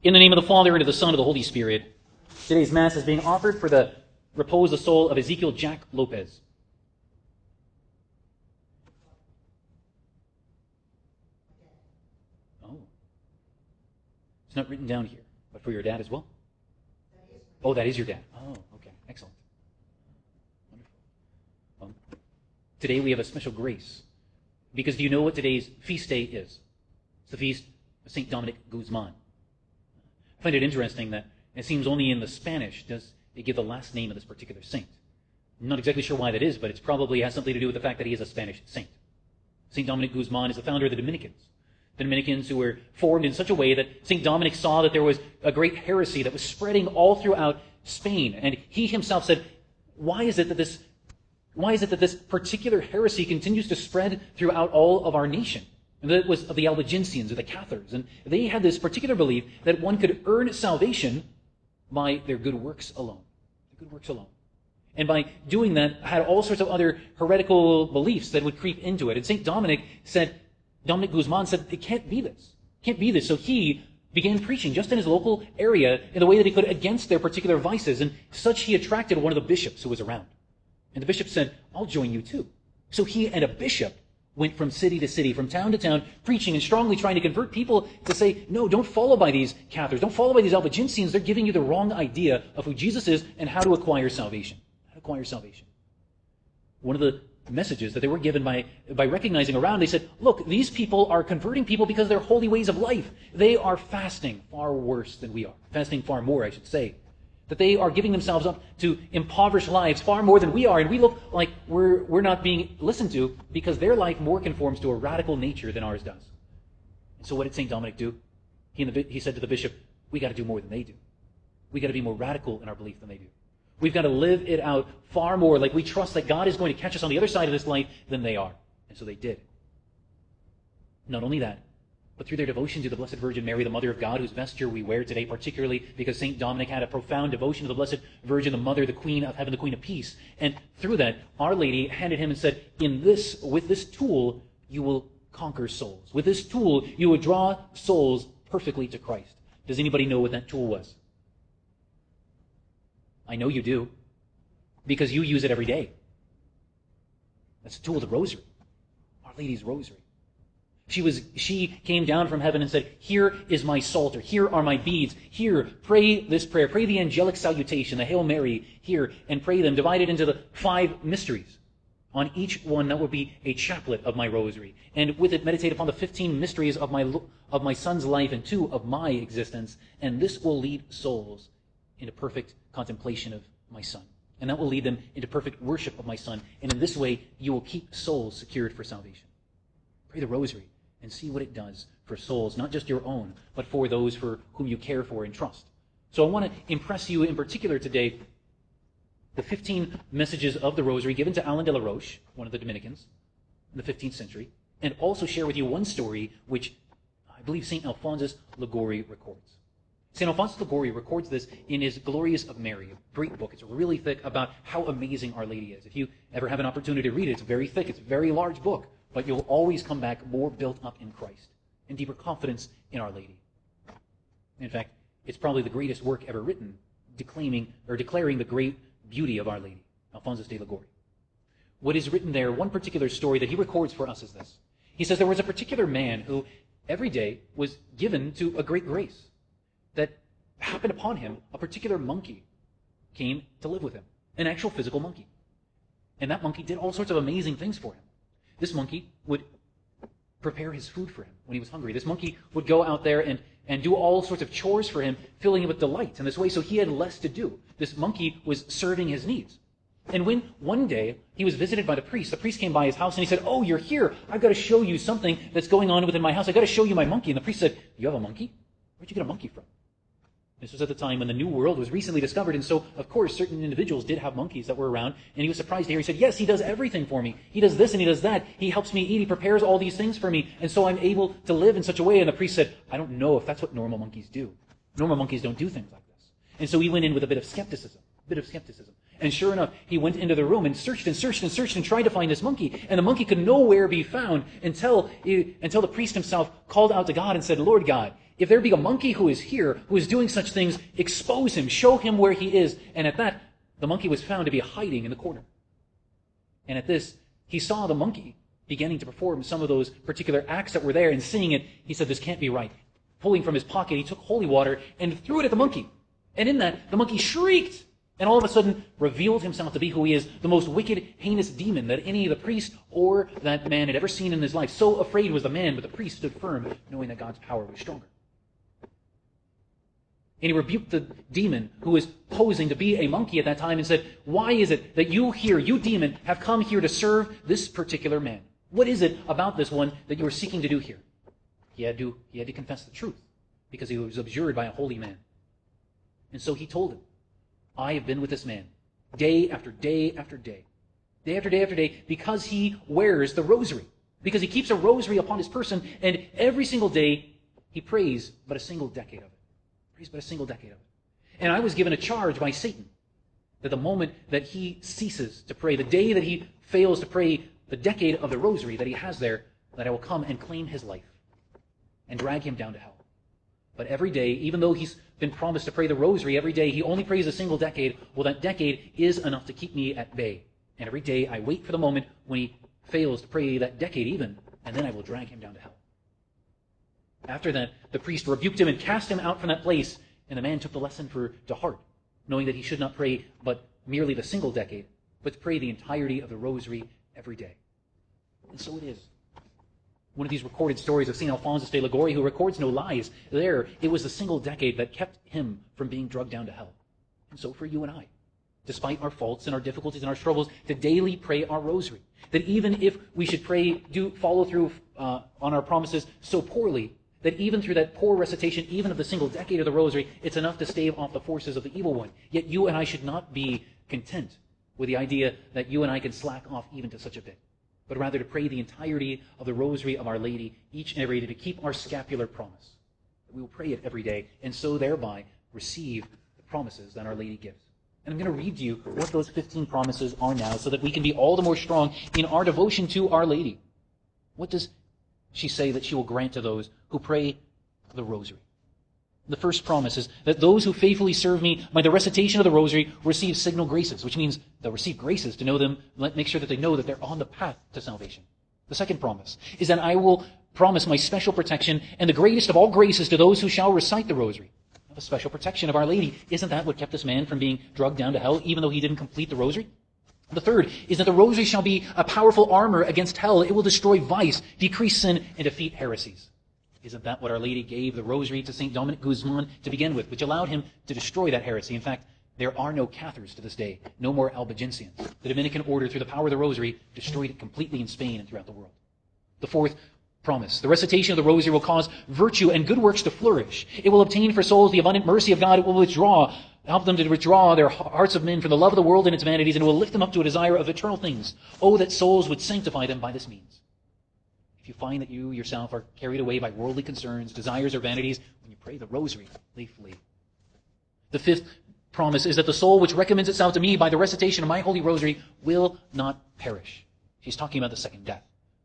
In the name of the Father, and of the Son, and of the Holy Spirit. Today's Mass is being offered for the repose of the soul of Ezekiel Jack Lopez. Oh. It's not written down here, but for your dad as well? Oh, that is your dad. Oh, okay. Excellent. Wonderful. Today we have a special grace. Because do you know what today's feast day is? It's the feast of St. Dominic Guzman. I find it interesting that it seems only in the Spanish does they give the last name of this particular saint. I'm not exactly sure why that is, but it probably has something to do with the fact that he is a Spanish saint. St. Dominic Guzman is the founder of the Dominicans. The Dominicans who were formed in such a way that St. Dominic saw that there was a great heresy that was spreading all throughout Spain. And he himself said, why is it that this particular heresy continues to spread throughout all of our nation? And that was of the Albigensians or the Cathars. And they had this particular belief that one could earn salvation by their good works alone. Their good works alone. And by doing that, had all sorts of other heretical beliefs that would creep into it. And St. Dominic Guzman said, it can't be this. It can't be this. So he began preaching just in his local area in the way that he could against their particular vices. And such he attracted one of the bishops who was around. And the bishop said, I'll join you too. So he and a bishop went from city to city, from town to town, preaching and strongly trying to convert people to say, no, don't follow by these Cathars, don't follow by these Albigensians. They're giving you the wrong idea of who Jesus is and how to acquire salvation. How to acquire salvation. One of the messages that they were given by recognizing around, they said, look, these people are converting people because of their holy ways of life. They are fasting far worse than we are. Fasting far more, I should say. That they are giving themselves up to impoverished lives far more than we are, and we look like we're not being listened to because their life more conforms to a radical nature than ours does. And so what did St. Dominic do? He said to the bishop, we got to do more than they do. We got to be more radical in our belief than they do. We've got to live it out far more like we trust that God is going to catch us on the other side of this life than they are. And so they did. Not only that, but through their devotion to the Blessed Virgin Mary, the Mother of God, whose vesture we wear today, particularly because St. Dominic had a profound devotion to the Blessed Virgin, the Mother, the Queen of Heaven, the Queen of Peace. And through that, Our Lady handed him and said, with this tool, you will conquer souls. With this tool, you will draw souls perfectly to Christ. Does anybody know what that tool was? I know you do, because you use it every day. That's the tool of the Rosary. Our Lady's Rosary. She came down from heaven and said, here is my psalter, here are my beads, here, pray this prayer, pray the angelic salutation, the Hail Mary, here, and pray them, divided into the 5 mysteries. On each one, that would be a chaplet of my rosary. And with it, meditate upon the 15 mysteries of my son's life and 2 of my existence. And this will lead souls into perfect contemplation of my son. And that will lead them into perfect worship of my son. And in this way, you will keep souls secured for salvation. Pray the rosary and see what it does for souls, not just your own, but for those for whom you care for and trust. So I want to impress you in particular today the 15 messages of the Rosary given to Alain de la Roche, one of the Dominicans, in the 15th century, and also share with you one story which I believe St. Alphonsus Liguori records. St. Alphonsus Liguori records this in his Glorias of Mary, a great book. It's really thick about how amazing Our Lady is. If you ever have an opportunity to read it, it's very thick, it's a very large book. But you'll always come back more built up in Christ and deeper confidence in Our Lady. In fact, it's probably the greatest work ever written, declaring the great beauty of Our Lady, Alphonsus de Liguori. What is written there, one particular story that he records for us is this. He says there was a particular man who every day was given to a great grace that happened upon him. A particular monkey came to live with him, an actual physical monkey. And that monkey did all sorts of amazing things for him. This monkey would prepare his food for him when he was hungry. This monkey would go out there and do all sorts of chores for him, filling him with delight in this way, so he had less to do. This monkey was serving his needs. And when one day he was visited by the priest came by his house and he said, oh, you're here. I've got to show you something that's going on within my house. I've got to show you my monkey. And the priest said, you have a monkey? Where'd you get a monkey from? This was at the time when the New World was recently discovered, and so, of course, certain individuals did have monkeys that were around, and he was surprised to hear. He said, yes, he does everything for me. He does this and he does that. He helps me eat. He prepares all these things for me, and so I'm able to live in such a way. And the priest said, I don't know if that's what normal monkeys do. Normal monkeys don't do things like this. And so he went in with a bit of skepticism. And sure enough, he went into the room and searched and tried to find this monkey. And the monkey could nowhere be found until the priest himself called out to God and said, Lord God, If there be a monkey who is here, who is doing such things, expose him, show him where he is. And at that, the monkey was found to be hiding in the corner. And at this, he saw the monkey beginning to perform some of those particular acts that were there, and seeing it, he said, this can't be right. Pulling from his pocket, he took holy water and threw it at the monkey. And in that, the monkey shrieked, and all of a sudden revealed himself to be who he is, the most wicked, heinous demon that any of the priest or that man had ever seen in his life. So afraid was the man, but the priest stood firm, knowing that God's power was stronger. And he rebuked the demon who was posing to be a monkey at that time and said, why is it that you here, you demon, have come here to serve this particular man? What is it about this one that you are seeking to do here? He had to confess the truth, because he was abjured by a holy man. And so he told him, I have been with this man day after day after day, day after day after day, because he wears the rosary, because he keeps a rosary upon his person, and every single day he prays but a single decade of it. But a single decade of it. And I was given a charge by Satan that the moment that he ceases to pray, the day that he fails to pray the decade of the rosary that he has there, that I will come and claim his life and drag him down to hell. But every day, even though he's been promised to pray the rosary every day, he only prays a single decade. Well, that decade is enough to keep me at bay. And every day I wait for the moment when he fails to pray that decade even, and then I will drag him down to hell. After that, the priest rebuked him and cast him out from that place, and the man took the lesson to heart, knowing that he should not pray but merely the single decade, but to pray the entirety of the rosary every day. And so it is. One of these recorded stories of St. Alphonsus de Liguori, who records no lies, there it was the single decade that kept him from being drugged down to hell. And so for you and I, despite our faults and our difficulties and our struggles, to daily pray our rosary. That even if we should follow through on our promises so poorly, that even through that poor recitation, even of the single decade of the rosary, it's enough to stave off the forces of the evil one. Yet you and I should not be content with the idea that you and I can slack off even to such a bit, but rather to pray the entirety of the rosary of Our Lady each and every day, to keep our scapular promise. We will pray it every day, and so thereby receive the promises that Our Lady gives. And I'm going to read to you what those 15 promises are now, so that we can be all the more strong in our devotion to Our Lady. What does she say that she will grant to those who pray the rosary? The first promise is that those who faithfully serve me by the recitation of the rosary receive signal graces, which means they'll receive graces to know them, make sure that they know that they're on the path to salvation. The second promise is that I will promise my special protection and the greatest of all graces to those who shall recite the rosary. The special protection of Our Lady, isn't that what kept this man from being drugged down to hell, even though he didn't complete the rosary? The third is that the rosary shall be a powerful armor against hell. It will destroy vice, decrease sin, and defeat heresies. Isn't that what Our Lady gave the rosary to St. Dominic Guzman to begin with, which allowed him to destroy that heresy? In fact, there are no Cathars to this day, no more Albigensians. The Dominican order, through the power of the rosary, destroyed it completely in Spain and throughout the world. The fourth promise, the recitation of the rosary will cause virtue and good works to flourish. It will obtain for souls the abundant mercy of God. It will help them to withdraw their hearts of men from the love of the world and its vanities, and it will lift them up to a desire of eternal things. Oh, that souls would sanctify them by this means. If you find that you yourself are carried away by worldly concerns, desires, or vanities, when you pray the rosary, they flee. The fifth promise is that the soul which recommends itself to me by the recitation of my holy rosary will not perish. She's talking about the second death.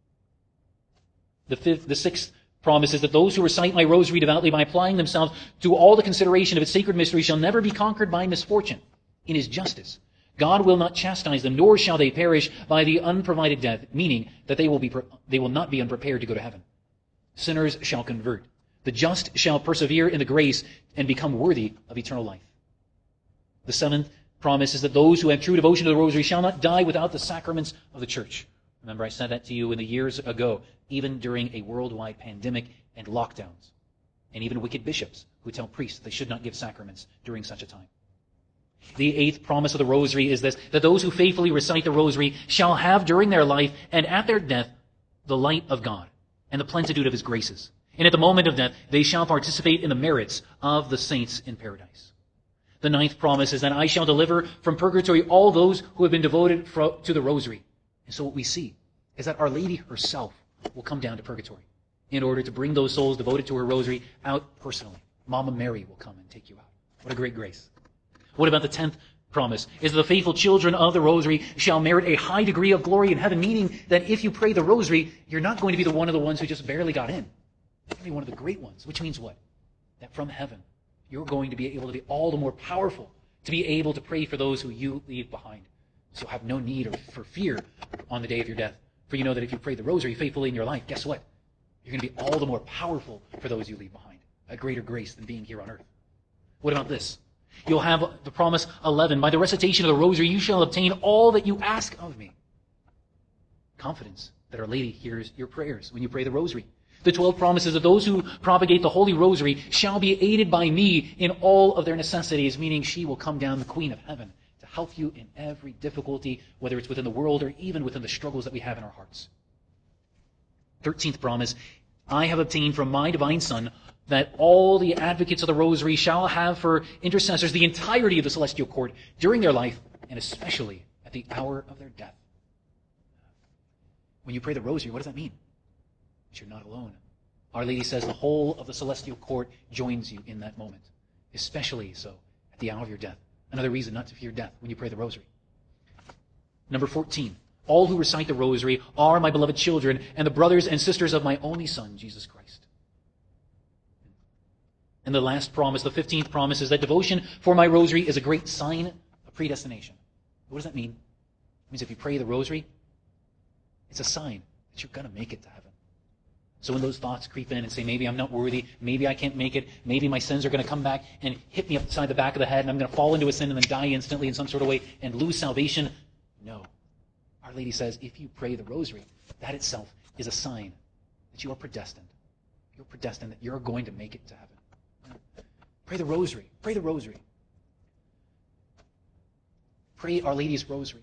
The sixth promise is that those who recite my rosary devoutly by applying themselves to all the consideration of its sacred mystery shall never be conquered by misfortune. In his justice, God will not chastise them, nor shall they perish by the unprovided death, meaning that they will not be unprepared to go to heaven. Sinners shall convert. The just shall persevere in the grace and become worthy of eternal life. The seventh promise is that those who have true devotion to the rosary shall not die without the sacraments of the church. Remember, I said that to you in the years ago, even during a worldwide pandemic and lockdowns, and even wicked bishops who tell priests they should not give sacraments during such a time. The eighth promise of the rosary is this, that those who faithfully recite the rosary shall have during their life and at their death the light of God and the plenitude of his graces. And at the moment of death, they shall participate in the merits of the saints in paradise. The ninth promise is that I shall deliver from purgatory all those who have been devoted to the rosary. And so what we see is that Our Lady herself will come down to purgatory in order to bring those souls devoted to her rosary out personally. Mama Mary will come and take you out. What a great grace. What about the 10th promise? Is that the faithful children of the rosary shall merit a high degree of glory in heaven, meaning that if you pray the rosary, you're not going to be one of the ones who just barely got in. You're going to be one of the great ones, which means what? that from heaven, you're going to be able to be all the more powerful to be able to pray for those who you leave behind. So you'll have no need for fear on the day of your death. For you know that if you pray the rosary faithfully in your life, guess what? You're going to be all the more powerful for those you leave behind. A greater grace than being here on earth. What about this? You'll have the promise 11. By the recitation of the rosary, you shall obtain all that you ask of me. Confidence that Our Lady hears your prayers when you pray the rosary. The 12 promises of those who propagate the Holy Rosary shall be aided by me in all of their necessities, meaning she will come down, the Queen of Heaven, to help you in every difficulty, whether it's within the world or even within the struggles that we have in our hearts. 13th promise, I have obtained from my divine Son that all the advocates of the Rosary shall have for intercessors the entirety of the celestial court during their life, and especially at the hour of their death. When you pray the Rosary, what does that mean? That you're not alone. Our Lady says the whole of the celestial court joins you in that moment, especially so at the hour of your death. Another reason not to fear death when you pray the Rosary. Number 14, all who recite the Rosary are my beloved children and the brothers and sisters of my only Son, Jesus Christ. And the last promise, the 15th promise, is that devotion for my Rosary is a great sign of predestination. What does that mean? It means if you pray the Rosary, it's a sign that you're going to make it to heaven. So when those thoughts creep in and say, maybe I'm not worthy, maybe I can't make it, maybe my sins are going to come back and hit me upside the back of the head and I'm going to fall into a sin and then die instantly in some sort of way and lose salvation. No. Our Lady says, if you pray the Rosary, that itself is a sign that you are predestined. You're predestined, that you're going to make it to heaven. Pray the Rosary. Pray the Rosary. Pray Our Lady's Rosary.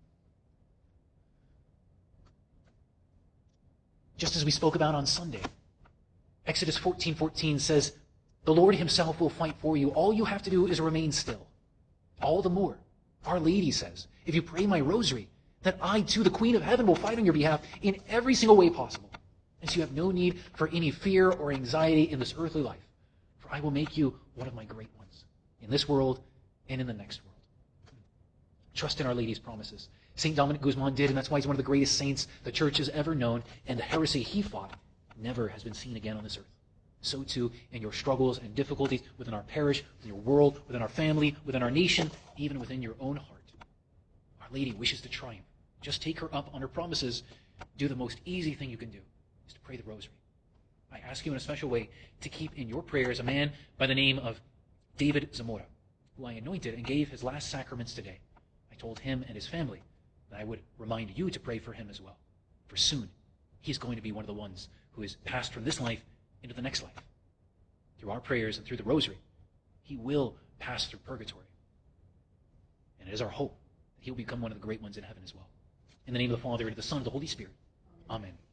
Just as we spoke about on Sunday, Exodus 14:14 says, the Lord himself will fight for you. All you have to do is remain still. All the more, Our Lady says, if you pray my Rosary, that I too, the Queen of Heaven, will fight on your behalf in every single way possible. And so you have no need for any fear or anxiety in this earthly life. For I will make you one of my great ones in this world and in the next world. Trust in Our Lady's promises. St. Dominic Guzman did, and that's why he's one of the greatest saints the Church has ever known, and the heresy he fought never has been seen again on this earth. So too in your struggles and difficulties within our parish, within your world, within our family, within our nation, even within your own heart. Our Lady wishes to triumph. Just take her up on her promises. Do the most easy thing you can do, is to pray the Rosary. I ask you in a special way to keep in your prayers a man by the name of David Zamora, who I anointed and gave his last sacraments today. I told him and his family that I would remind you to pray for him as well. For soon, he's going to be one of the ones who is passed from this life into the next life. Through our prayers and through the Rosary, he will pass through purgatory. And it is our hope that he'll become one of the great ones in heaven as well. In the name of the Father, and of the Son, and of the Holy Spirit. Amen.